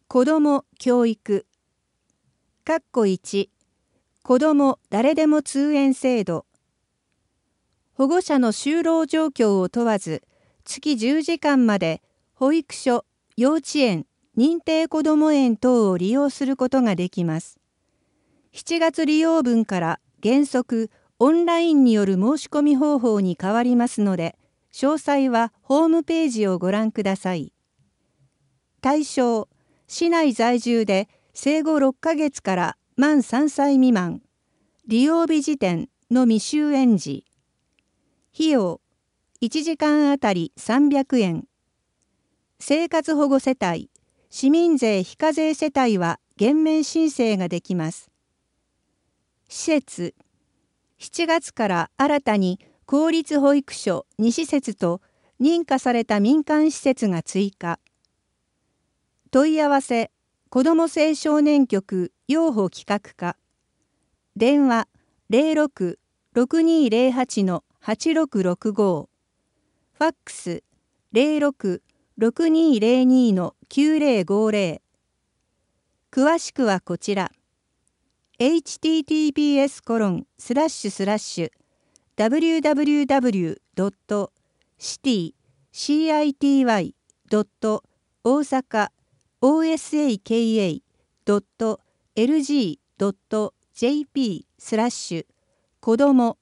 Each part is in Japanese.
子ども教育1子ども誰でも通園制度保護者の就労状況を問わず月10時間まで保育所、幼稚園、認定こども園等を利用することができます。7月利用分から原則オンラインによる申し込み方法に変わりますので、詳細はホームページをご覧ください。対象、市内在住で生後6ヶ月から満3歳未満、利用日時点の未就園児。費用、1時間あたり300円。生活保護世帯、市民税非課税世帯は減免申請ができます。施設、7月から新たに公立保育所2施設と認可された民間施設が追加。問い合わせ、子ども青少年局幼保企画課。電話06-6208-8665。ファックス06-6202-9050。詳しくはこちら。https://www.city-osaka-osaka-lg.jp/ 子ども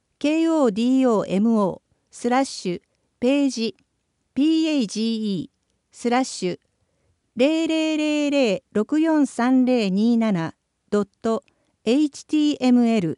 kodomo/ページ page/00043027.html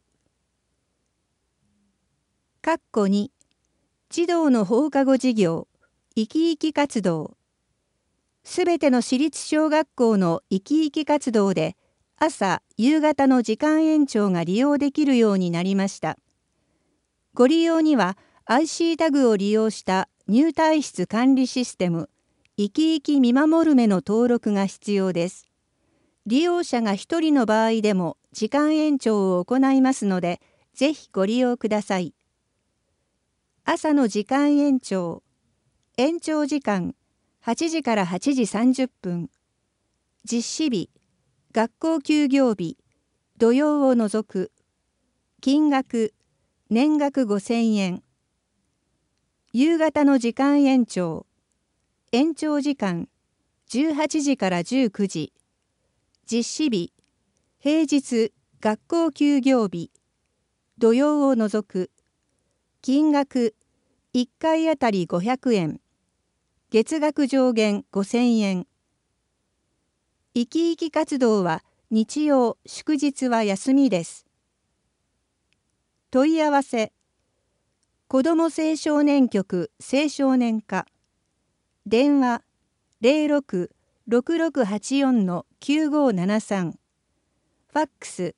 2児童の放課後事業生き生き活動すべての私立小学校の生き生き活動で朝・夕方の時間延長が利用できるようになりました。ご利用には IC タグを利用した入退室管理システム生き生き見守る目の登録が必要です。利用者が1人の場合でも時間延長を行いますので、ぜひご利用ください。朝の時間延長時間8時から8時30分。実施日、学校休業日、土曜を除く。金額、年額5000円。夕方の時間延長時間18時から19時。実施日、平日、学校休業日、土曜を除く。金額、1回あたり500円。月額上限5000円。生き生き活動は日曜・祝日は休みです。問い合わせ、子ども青少年局青少年課。電話06-6684-9573。ファックス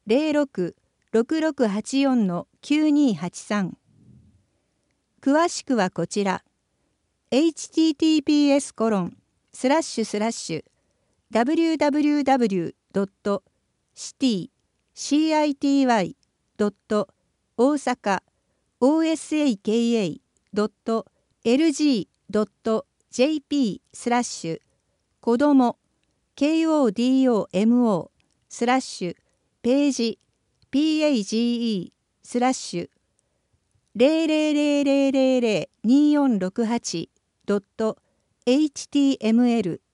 06-6684-9283。詳しくはこちら。https://www.city-osaka-osaka-lg.jp/ 子ども kodomo/ページ page/00002468.html